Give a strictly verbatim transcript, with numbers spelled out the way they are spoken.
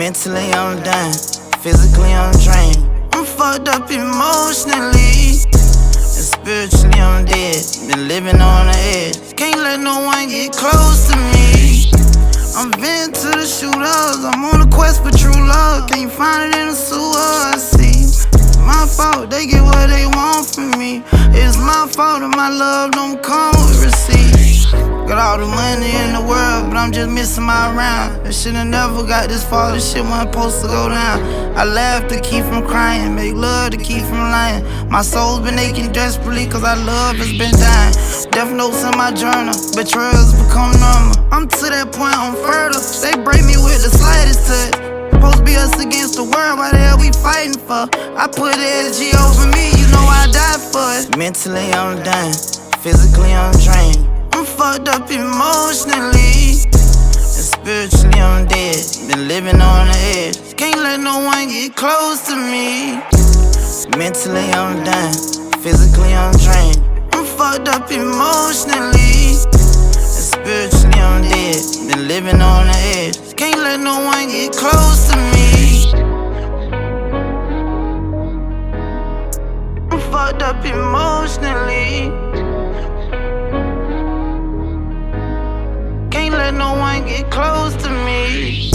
Mentally I'm done, physically I'm drained. I'm fucked up emotionally, and spiritually I'm dead. Been living on the edge, can't let no one get close to me. I'm venting to the shooters, I'm on a quest for true love. Can't find it in the sewer, I see. My fault, they get what they want from me. It's my fault that my love don't come with receipts. Got all the money in the world, but I'm just missing my round. That should've never got this far, this shit wasn't supposed to go down. I laugh to keep from crying, make love to keep from lying. My soul's been aching desperately, cause our love has been dying. Death notes in my journal, betrayals become normal. I'm to that point, I'm fertile. They break me with the slightest touch. Supposed to be us against the world, why the hell we fighting for? I put the S G over me, you know I died for it. Mentally I'm done, physically I'm drained. I'm fucked up emotionally, and spiritually I'm dead. Been living on the edge, can't let no one get close to me. Mentally I'm done, physically I'm drained. I'm fucked up emotionally, and spiritually I'm dead. Been living on the edge, can't let no one get close to me. I'm fucked up emotionally, can't let no one get close to me.